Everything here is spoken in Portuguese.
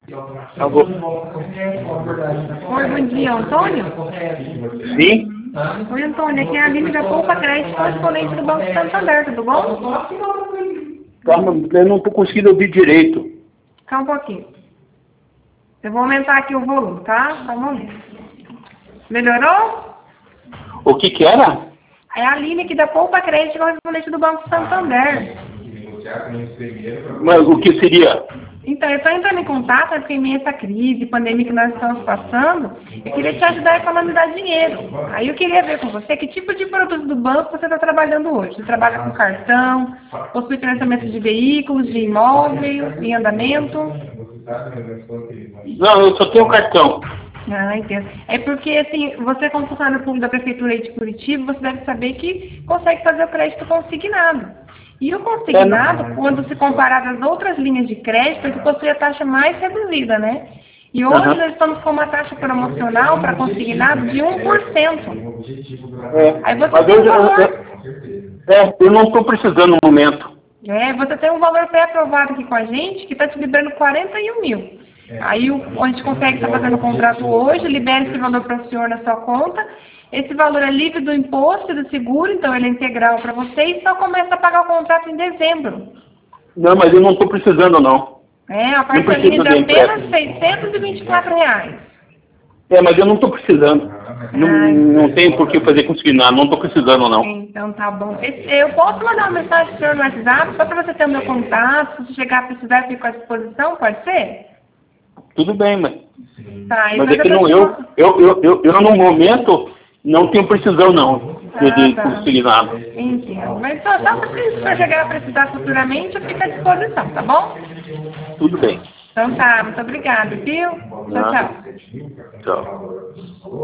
Alô? Oi, bom dia, Antônio? Sim? Oi, Antônio, aqui é a Aline da Poupa Crédito, correspondente do Banco Santander, tudo bom? Calma, eu não estou conseguindo ouvir direito. Calma um pouquinho. Eu vou aumentar aqui o volume, tá? Só um momento. Melhorou? O que era? É a Aline aqui da Poupa Crédito, correspondente do Banco Santander. Mas o que seria? Então, eu estou entrando em contato porque em meio a essa crise, pandemia que nós estamos passando, eu queria te ajudar a economizar dinheiro. Aí eu queria ver com você que tipo de produto do banco você está trabalhando hoje. Você trabalha com cartão, possui financiamento de veículos, de imóveis, em andamento? Não, eu só tenho cartão. Ah, entendo. É porque, assim, você como funcionário público da Prefeitura de Curitiba, você deve saber que consegue fazer o crédito consignado. E o consignado, quando se comparado às outras linhas de crédito, ele possui a taxa mais reduzida, né? E hoje nós estamos com uma taxa promocional para consignado de 1%. Aí você Mas tem um valor... eu não estou precisando no momento. Você tem um valor pré-aprovado aqui com a gente que está te liberando 41 mil. Aí a gente consegue estar fazendo o contrato hoje, libera esse valor para o senhor na sua conta. Esse valor é livre do imposto e do seguro, então ele é integral para você e só começa a pagar o contrato em dezembro. Não, mas eu não estou precisando, não. A parcelinha de apenas R$624. Mas eu não estou precisando. Não tenho por que fazer consignado, não estou precisando, não. Então tá bom. Eu posso mandar uma mensagem para o senhor no WhatsApp, só para você ter o meu contato, se chegar a precisar, fico à disposição, pode ser? Tudo bem, mas... Tá, mas é que não, eu no momento não tenho precisão, não, de consignado. Entendo. Mas só se o senhor chegar a precisar futuramente, eu fico à disposição, tá bom? Tudo bem. Então tá, muito obrigada, viu? Tchau, tchau. Tchau.